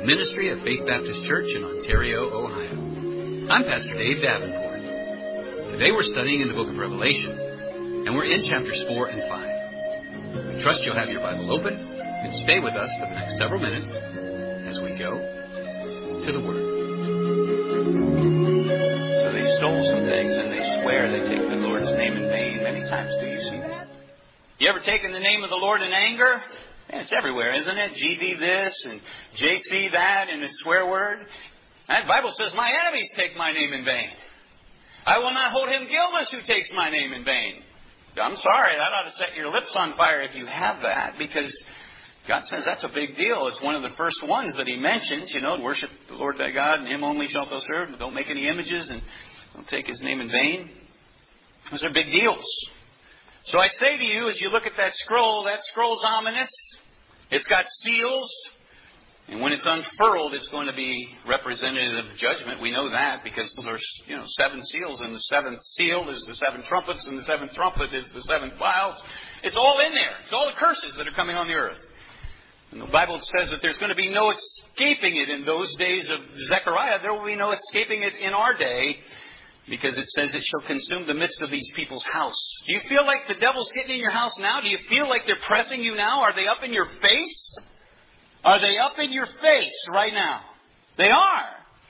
a ministry of Faith Baptist Church in Ontario, Ohio. I'm Pastor Dave Davenport. Today we're studying in the book of Revelation, and we're in chapters 4 and 5. We trust you'll have your Bible open and stay with us for the next several minutes as we go to the Word. So they stole some things and they swear they take the Lord's name in vain. Many times, do you see that? You ever taken the name of the Lord in anger? It's everywhere, isn't it? GD this and JC that and a swear word. That Bible says, my enemies take my name in vain. I will not hold him guiltless who takes my name in vain. I'm sorry, that ought to set your lips on fire if you have that, because God says that's a big deal. It's one of the first ones that He mentions, worship the Lord thy God, and Him only shalt thou serve. Don't make any images, and don't take His name in vain. Those are big deals. So I say to you, as you look at that scroll's ominous. It's got seals, and when it's unfurled, it's going to be representative of judgment. We know that because there's, 7 seals, and the 7th seal is the 7 trumpets, and the 7th trumpet is the 7 vials. It's all in there. It's all the curses that are coming on the earth. And the Bible says that there's going to be no escaping it in those days of Zechariah. There will be no escaping it in our day, because it says it shall consume the midst of these people's house. Do you feel like the devil's getting in your house now? Do you feel like they're pressing you now? Are they up in your face? Are they up in your face right now? They are.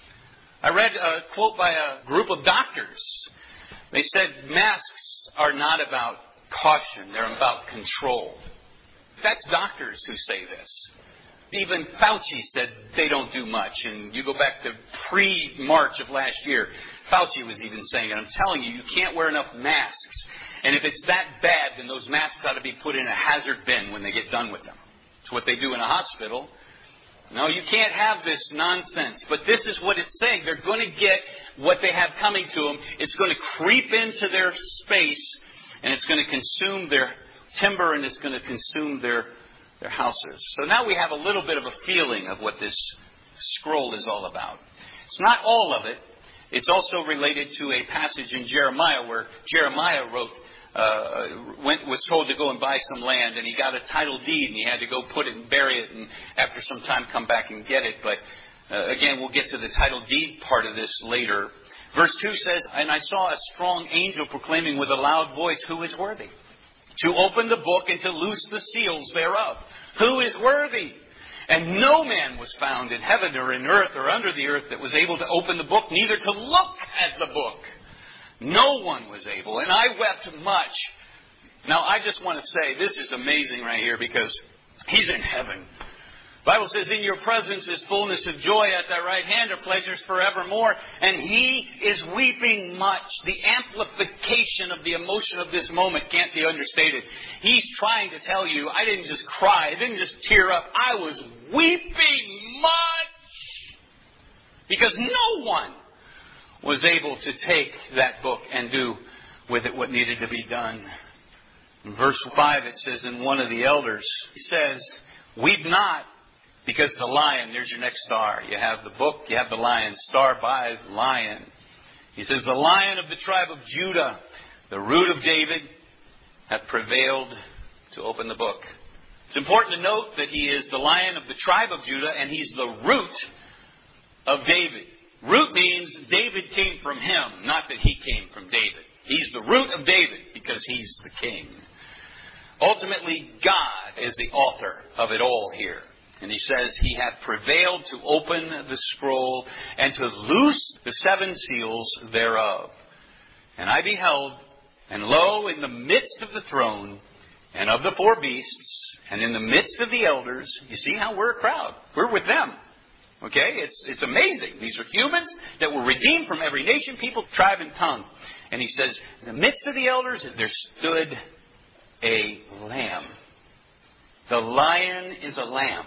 I read a quote by a group of doctors. They said masks are not about caution. They're about control. That's doctors who say this. Even Fauci said they don't do much. And you go back to pre-March of last year, Fauci was even saying it. I'm telling you, you can't wear enough masks. And if it's that bad, then those masks ought to be put in a hazard bin when they get done with them. It's what they do in a hospital. No, you can't have this nonsense. But this is what it's saying. They're going to get what they have coming to them. It's going to creep into their space, and it's going to consume their timber, and it's going to consume their houses. So now we have a little bit of a feeling of what this scroll is all about. It's not all of it. It's also related to a passage in Jeremiah where Jeremiah was told to go and buy some land, and he got a title deed, and he had to go put it and bury it, and after some time come back and get it. But again, we'll get to the title deed part of this later. Verse 2 says, and I saw a strong angel proclaiming with a loud voice, who is worthy to open the book and to loose the seals thereof? Who is worthy? And no man was found in heaven or in earth or under the earth that was able to open the book, neither to look at the book. No one was able. And I wept much. Now, I just want to say, this is amazing right here, because He's in heaven. The Bible says, in your presence is fullness of joy. At thy right hand are pleasures forevermore. And He is weeping much. The amplification of the emotion of this moment can't be understated. He's trying to tell you, I didn't just cry. I didn't just tear up. I was weeping much. Because no one was able to take that book and do with it what needed to be done. In verse 5 it says, and one of the elders says, weep not, because the lion, there's your next star. You have the book, you have the lion, star by lion. He says, the lion of the tribe of Judah, the root of David, hath prevailed to open the book. It's important to note that he is the lion of the tribe of Judah, and he's the root of David. Root means David came from him, not that he came from David. He's the root of David because he's the king. Ultimately, God is the author of it all here. And he says, he hath prevailed to open the scroll and to loose the 7 seals thereof. And I beheld, and lo, in the midst of the throne and of the 4 beasts, and in the midst of the elders, you see how we're a crowd. We're with them. Okay? It's amazing. These are humans that were redeemed from every nation, people, tribe, and tongue. And he says, in the midst of the elders, there stood a lamb. The lion is a lamb.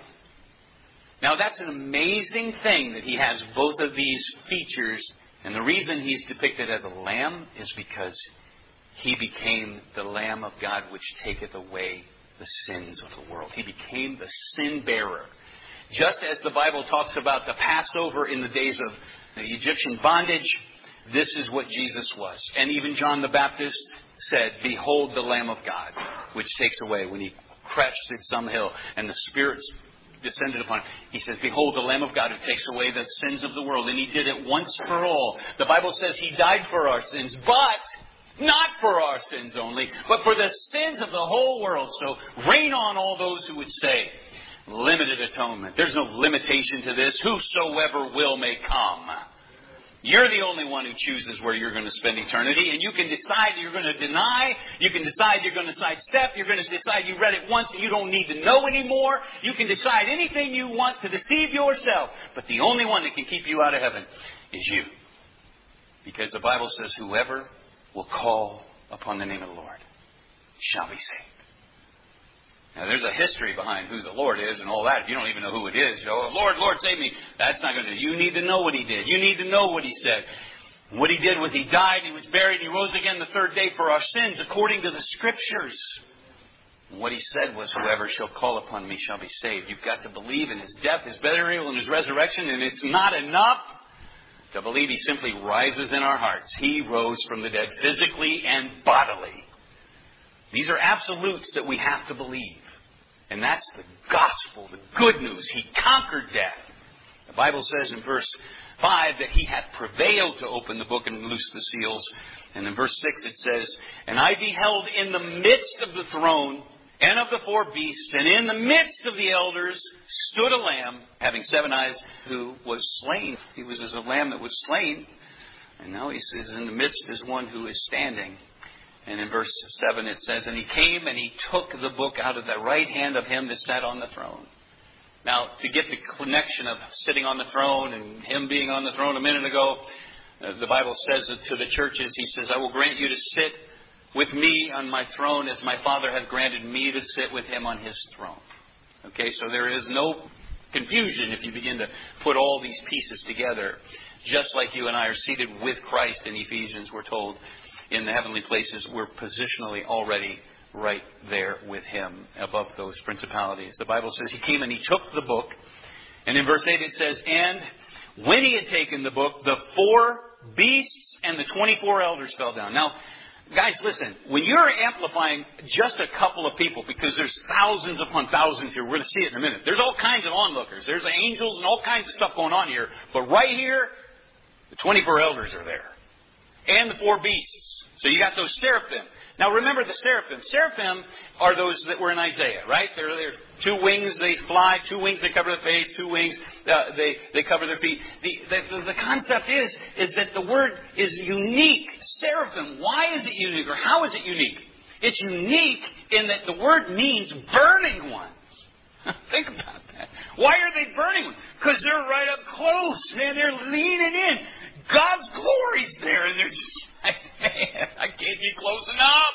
Now, that's an amazing thing that he has both of these features. And the reason he's depicted as a lamb is because he became the Lamb of God which taketh away the sins of the world. He became the sin bearer. Just as the Bible talks about the Passover in the days of the Egyptian bondage, this is what Jesus was. And even John the Baptist said, behold the Lamb of God, which takes away, when he crouched at some hill and the spirits descended upon him. He says, behold, the Lamb of God who takes away the sins of the world. And he did it once for all. The Bible says he died for our sins, but not for our sins only, but for the sins of the whole world. So rain on all those who would say, limited atonement. There's no limitation to this. Whosoever will may come. You're the only one who chooses where you're going to spend eternity. And you can decide you're going to deny. You can decide you're going to sidestep. You're going to decide you read it once and you don't need to know anymore. You can decide anything you want to deceive yourself. But the only one that can keep you out of heaven is you. Because the Bible says whoever will call upon the name of the Lord shall be saved. Now, there's a history behind who the Lord is and all that. If you don't even know who it is, you go, Lord, Lord, save me. That's not going to do. You need to know what he did. You need to know what he said. What he did was he died, he was buried, he rose again the third day for our sins according to the Scriptures. And what he said was, whoever shall call upon me shall be saved. You've got to believe in his death, his burial, and his resurrection, and it's not enough to believe he simply rises in our hearts. He rose from the dead physically and bodily. These are absolutes that we have to believe. And that's the gospel, the good news. He conquered death. The Bible says in verse 5 that he hath prevailed to open the book and loose the seals. And in verse 6 it says, and I beheld in the midst of the throne and of the four beasts, and in the midst of the elders stood a lamb, having 7 eyes, who was slain. He was as a lamb that was slain. And now he says, in the midst is one who is standing. And in verse 7 it says, and he came and he took the book out of the right hand of him that sat on the throne. Now, to get the connection of sitting on the throne and him being on the throne a minute ago, the Bible says to the churches, he says, I will grant you to sit with me on my throne as my Father hath granted me to sit with him on his throne. Okay, so there is no confusion if you begin to put all these pieces together. Just like you and I are seated with Christ in Ephesians, we're told, in the heavenly places, we're positionally already right there with him above those principalities. The Bible says he came and he took the book. And in verse 8 it says, and when he had taken the book, the 4 beasts and the 24 elders fell down. Now, guys, listen, when you're amplifying just a couple of people, because there's thousands upon thousands here, we're going to see it in a minute. There's all kinds of onlookers. There's angels and all kinds of stuff going on here. But right here, the 24 elders are there. And the 4 beasts. So you got those seraphim. Now remember the seraphim. Seraphim are those that were in Isaiah, right? They're 2 wings, they fly. 2 wings, they cover their face. 2 wings, they cover their feet. The concept is that the word is unique. Seraphim. Why is it unique? Or how is it unique? It's unique in that the word means burning ones. Think about that. Why are they burning ones? Because they're right up close, man. They're leaning in. God's glory's there, and they're just like, man, I can't get close enough.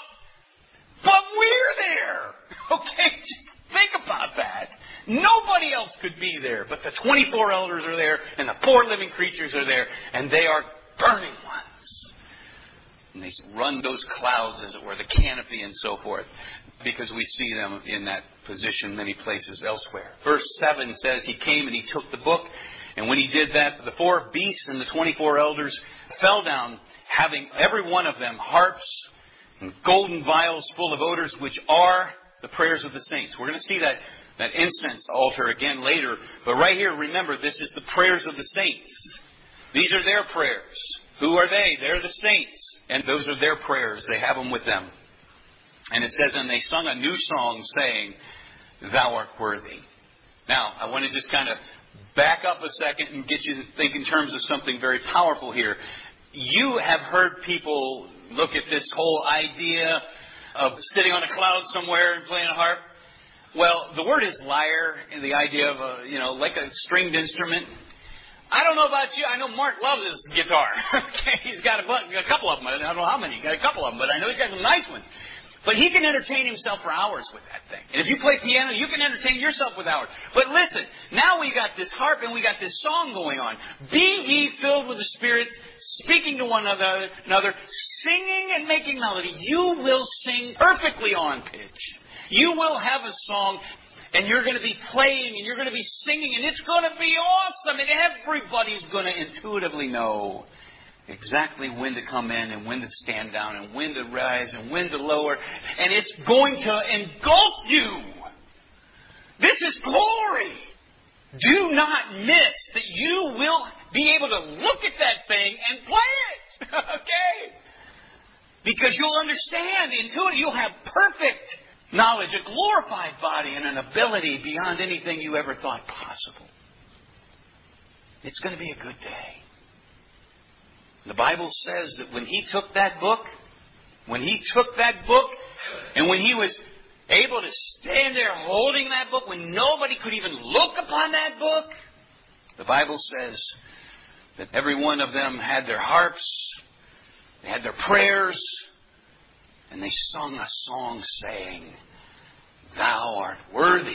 But we're there. Okay, just think about that. Nobody else could be there, but the 24 elders are there, and the 4 living creatures are there, and they are burning ones. And they run those clouds, as it were, the canopy and so forth, because we see them in that position many places elsewhere. Verse 7 says, he came and he took the book. And when he did that, the 4 beasts and the 24 elders fell down, having every one of them harps and golden vials full of odors, which are the prayers of the saints. We're going to see that incense altar again later. But right here, remember, this is the prayers of the saints. These are their prayers. Who are they? They're the saints. And those are their prayers. They have them with them. And it says, and they sung a new song saying, thou art worthy. Now, I want to just kind of back up a second and get you to think in terms of something very powerful here. You have heard people look at this whole idea of sitting on a cloud somewhere and playing a harp. Well, the word is lyre, and the idea of like a stringed instrument. I don't know about you. I know Mark loves his guitar. Okay, he's got a couple of them. I don't know how many. He's got a couple of them, but I know he's got some nice ones. But he can entertain himself for hours with that thing. And if you play piano, you can entertain yourself with hours. But listen, now we got this harp and we got this song going on. Be ye filled with the Spirit, speaking to one another, singing and making melody. You will sing perfectly on pitch. You will have a song, and you're going to be playing, and you're going to be singing, and it's going to be awesome. And everybody's going to intuitively know exactly when to come in and when to stand down and when to rise and when to lower. And it's going to engulf you. This is glory. Do not miss that you will be able to look at that thing and play it. Okay? Because you'll understand, intuitively, you'll have perfect knowledge, a glorified body, and an ability beyond anything you ever thought possible. It's going to be a good day. The Bible says that when he took that book, and when he was able to stand there holding that book, when nobody could even look upon that book, the Bible says that every one of them had their harps, they had their prayers, and they sung a song saying, Thou art worthy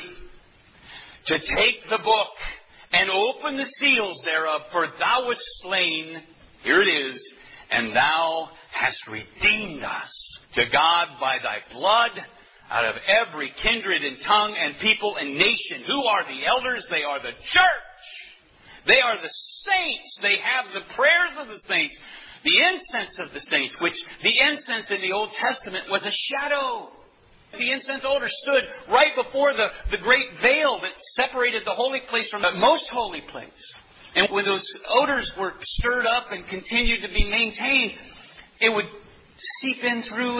to take the book and open the seals thereof, for thou wast slain, here it is, and thou hast redeemed us to God by thy blood out of every kindred and tongue and people and nation. Who are the elders? They are the church. They are the saints. They have the prayers of the saints, the incense of the saints, which the incense in the Old Testament was a shadow. The incense altar stood right before the great veil that separated the holy place from the most holy place. And when those odors were stirred up and continued to be maintained, it would seep in through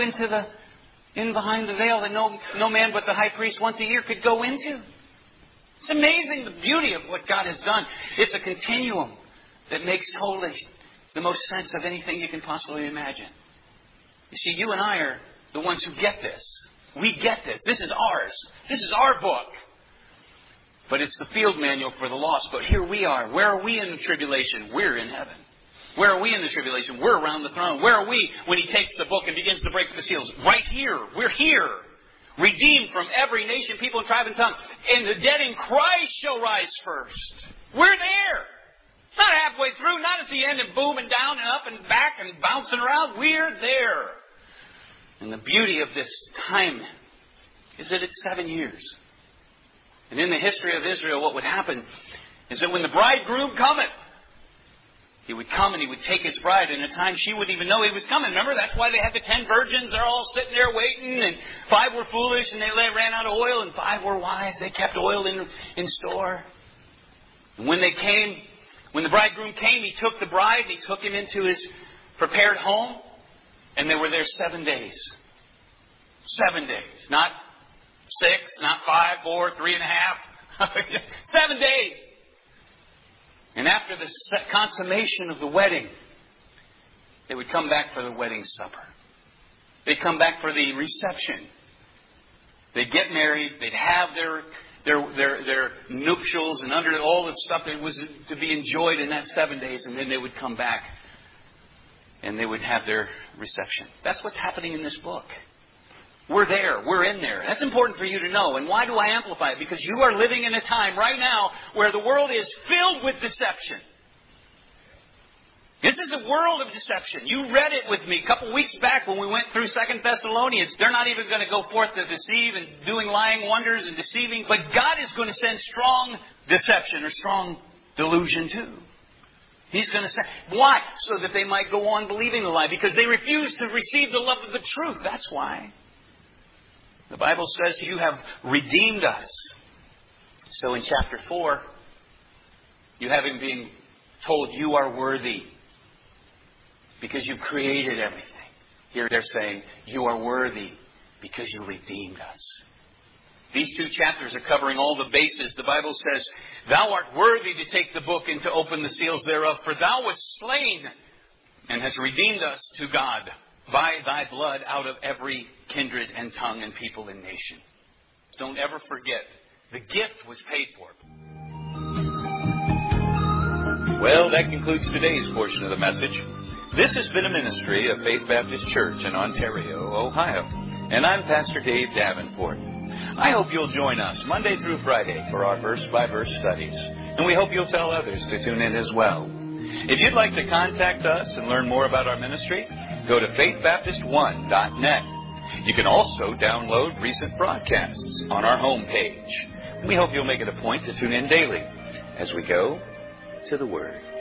in behind the veil that no man but the high priest once a year could go into. It's amazing the beauty of what God has done. It's a continuum that makes holy the most sense of anything you can possibly imagine. You see, you and I are the ones who get this. We get this. This is ours. This is our book. But it's the field manual for the lost. But here we are. Where are we in the tribulation? We're in heaven. Where are we in the tribulation? We're around the throne. Where are we when he takes the book and begins to break the seals? Right here. We're here. Redeemed from every nation, people, and tribe, and tongue. And the dead in Christ shall rise first. We're there. Not halfway through, not at the end and booming down and up and back and bouncing around. We're there. And the beauty of this time is that it's 7 years. And in the history of Israel, what would happen is that when the bridegroom cometh, he would come and he would take his bride. And at times she wouldn't even know he was coming. Remember, that's why they had the 10 virgins. They're all sitting there waiting. And 5 were foolish and they ran out of oil. And 5 were wise. They kept oil in store. And when the bridegroom came, he took the bride and he took him into his prepared home. And they were there 7 days. 7 days. Not 6, not 5, 4, 3.5. 7 days. And after the consummation of the wedding, they would come back for the wedding supper. They'd come back for the reception. They'd get married. They'd have their nuptials and under all the stuff that was to be enjoyed in that 7 days. And then they would come back and they would have their reception. That's what's happening in this book. We're there. We're in there. That's important for you to know. And why do I amplify it? Because you are living in a time right now where the world is filled with deception. This is a world of deception. You read it with me a couple weeks back when we went through 2 Thessalonians. They're not even going to go forth to deceive and doing lying wonders and deceiving. But God is going to send strong deception or strong delusion too. He's going to say, why? So that they might go on believing the lie. Because they refuse to receive the love of the truth. That's why. The Bible says you have redeemed us. So in chapter 4, you have him being told you are worthy because you've created everything. Here they're saying you are worthy because you redeemed us. These 2 chapters are covering all the bases. The Bible says, Thou art worthy to take the book and to open the seals thereof, for thou wast slain and hast redeemed us to God by thy blood out of every kindred and tongue and people and nation. Don't ever forget, the gift was paid for. Well, that concludes today's portion of the message. This has been a ministry of Faith Baptist Church in Ontario, Ohio. And I'm Pastor Dave Davenport. I hope you'll join us Monday through Friday for our verse-by-verse studies. And we hope you'll tell others to tune in as well. If you'd like to contact us and learn more about our ministry, go to faithbaptist1.net. You can also download recent broadcasts on our homepage. We hope you'll make it a point to tune in daily as we go to the Word.